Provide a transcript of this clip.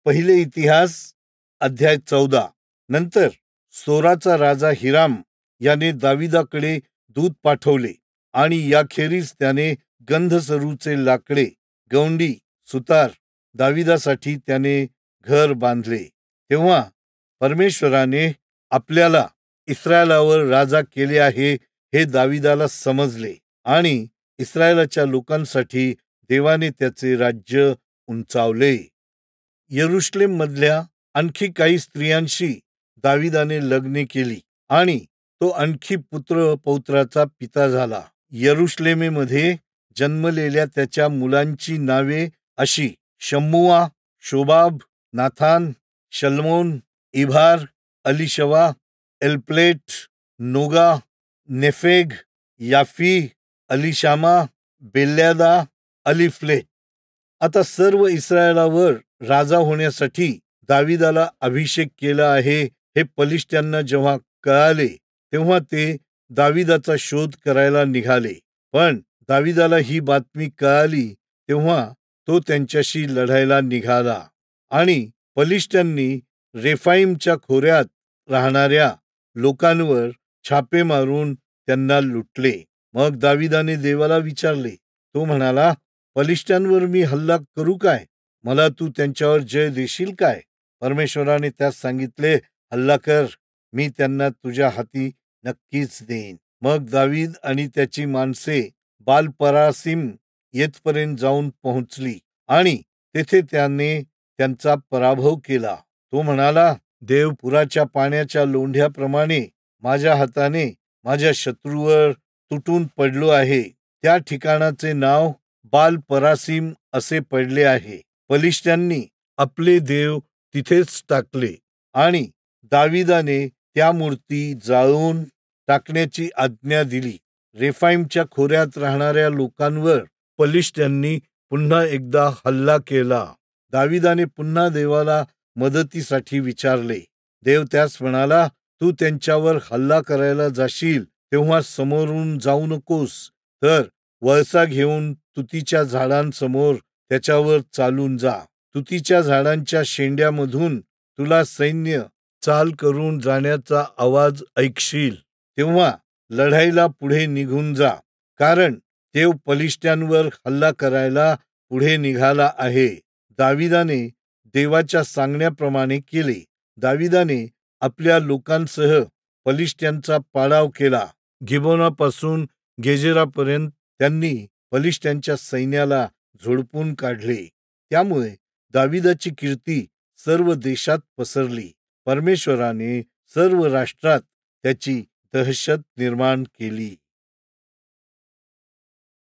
पहिले इतिहास अध्याय 14. नंतर सोराचा राजा हिराम याने दाविदाकडे दूत पाठवले आणि याखेरीज त्याने गंधसरूचे लाकडे, गवंडी, सुतार दाविदासाठी त्याने घर बांधले. तेव्हा परमेश्वराने आपल्याला इस्रायलावर राजा केले आहे हे दाविदाला समजले आणि इस्रायलाच्या लोकांसाठी देवाने त्याचे राज्य उंचावले. यरुशलेम मधल्या आणखी काही स्त्रियांशी दाविदाने लग्ने केली आणि तो आणखी पुत्र पौत्राचा पिता झाला. यरुशलेमेमध्ये जन्मलेल्या त्याच्या मुलांची नावे अशी: शम्मुआ, शोबाब, नाथान, शल्मोन, इभार, अलिशवा, एलप्लेट, नोगा, नेफेग, याफी, अलिशामा, बेल्यादा, अलिफ्लेट. आता सर्व इस्रायलावर राजा होण्यासाठी दाविदाला अभिषेक केला आहे हे पलिष्ठ्यांना जेव्हा कळाले तेव्हा ते दाविदाचा शोध करायला निघाले. पण दाविदाला ही बातमी कळाली तेव्हा तो त्यांच्याशी लढायला निघाला आणि पलिष्ठ्यांनी रेफाईमच्या खोऱ्यात राहणाऱ्या लोकांवर छापे मारून त्यांना लुटले. मग दाविदाने देवाला विचारले. तो म्हणाला, पलिष्ठ्यांवर मी हल्ला करू काय? मला तू त्यांच्यावर जय देशील काय? परमेश्वराने त्यास सांगितले, हल्ला कर, मी त्यांना तुझ्या हाती नक्कीच देईन. मग दावीद आणि त्याची माणसे बाल-परासीम येथपर्यंत जाऊन पोहोचली आणि तेथे त्याने त्यांचा पराभव केला. तो म्हणाला, देव पुराच्या पाण्याच्या लोंढ्याप्रमाणे माझ्या हाताने माझ्या शत्रूवर तुटून पडलो आहे. त्या ठिकाणाचे नाव बाल-परासीम असे पडले आहे. पलिष्ठ्यांनी आपले देव तिथेच टाकले आणि दाविदाने त्या मूर्ती जाळून टाकण्याची आज्ञा दिली. रेफाईमच्या खोऱ्यात राहणाऱ्या लोकांवर पलिष्ठ्यांनी पुन्हा एकदा हल्ला केला. दाविदाने पुन्हा देवाला मदतीसाठी विचारले. देव त्यास म्हणाला, तू त्यांच्यावर हल्ला करायला जाशील तेव्हा समोरून जाऊ नकोस, तर वळसा घेऊन तुतीच्या झाडांसमोर त्याच्यावर चालून जा. तुतीच्या झाडांच्या शेंड्यामधून तुला सैन्य चाल करून जाण्याचा आवाज ऐकशील. तेव्हा लढाईला पुढे निघून जा, कारण देव पलिष्ठ्यांवर हल्ला करायला पुढे निघाला आहे. दाविदाने देवाच्या सांगण्याप्रमाणे केले. दाविदाने आपल्या लोकांसह पलिष्ठ्यांचा पाडाव केला. गिबोनापासून गेजेरापर्यंत त्यांनी पलिष्ठ्यांच्या सैन्याला झोडपून काढले. त्यामुळे दाविदाची कीर्ती सर्व देशात पसरली. परमेश्वराने सर्व राष्ट्रात त्याची दहशत निर्माण केली.